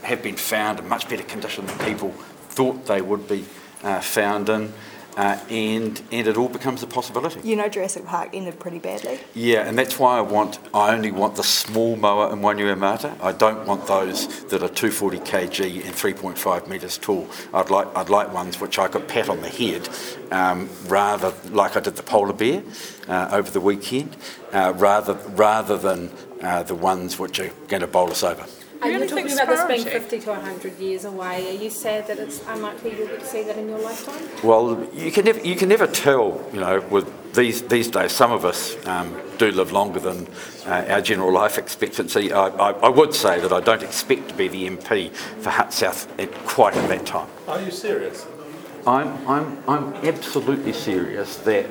have been found in much better condition than people thought they would be found in. And it all becomes a possibility. You know, Jurassic Park ended pretty badly. Yeah, and that's why I only want the small moa in Wainuiomata. I don't want those that are 240 kg and 3.5 metres tall. I'd like ones which I could pat on the head, rather like I did the polar bear over the weekend, rather than the ones which are going to bowl us over. Are you talking about this being 50 to 100 years away? Are you sad that it's unlikely you'll get to see that in your lifetime? Well, you can never tell, you know, with these days. Some of us do live longer than our general life expectancy. I would say that I don't expect to be the MP for Hutt South quite at that time. Are you serious? I'm absolutely serious that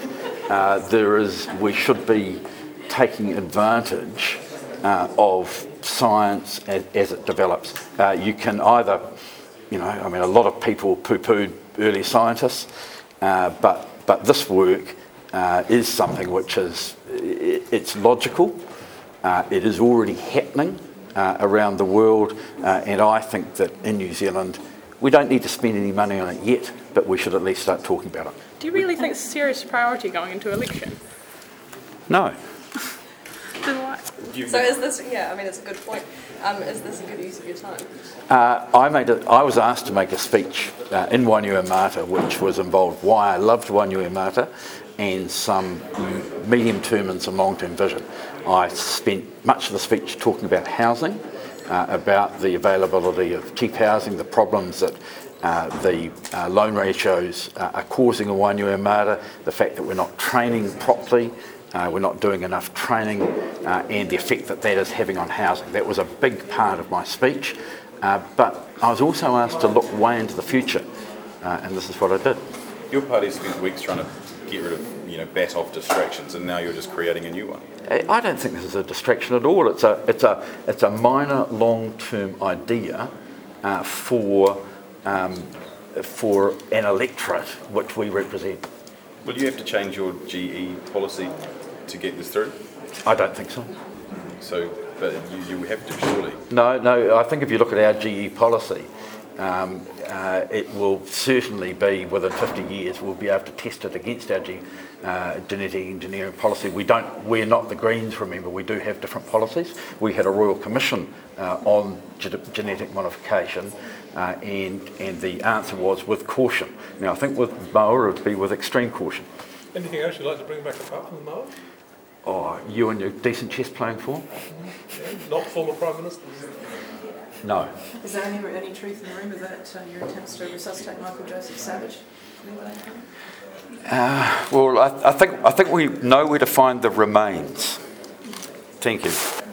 we should be taking advantage of science as it develops. You can either, you know, I mean, a lot of people poo-pooed early scientists, but this work is something which it's logical. It is already happening around the world, and I think that in New Zealand we don't need to spend any money on it yet, but we should at least start talking about it. Do you really think it's a serious priority going into election? No. Then why? So is this, yeah, I mean, it's a good point. Is this a good use of your time? I was asked to make a speech in Wainuiomata, which was involved why I loved Wainuiomata and some medium-term and some long-term vision. I spent much of the speech talking about housing, about the availability of cheap housing, the problems that the loan ratios are causing in Wainuiomata, the fact that we're not training properly, we're not doing enough training, and the effect that is having on housing. That was a big part of my speech, but I was also asked to look way into the future, and this is what I did. Your party spent weeks trying to get rid of, you know, bat off distractions, and now you're just creating a new one. I don't think this is a distraction at all. It's a minor long-term idea for an electorate which we represent. Will you have to change your GE policy to get this through? I don't think so. So, but you have to, surely. No. I think if you look at our GE policy, it will certainly be within 50 years. We'll be able to test it against our genetic engineering policy. We're not the Greens. Remember, we do have different policies. We had a Royal Commission on genetic modification, and the answer was with caution. Now, I think with moa it would be with extreme caution. Anything else you'd like to bring back apart from the moa? Oh, you and your decent chess playing form? Yeah, not former Prime Ministers? No. Is there any truth in the rumour that your attempts to resuscitate Michael Joseph Savage? Well, I think we know where to find the remains. Thank you.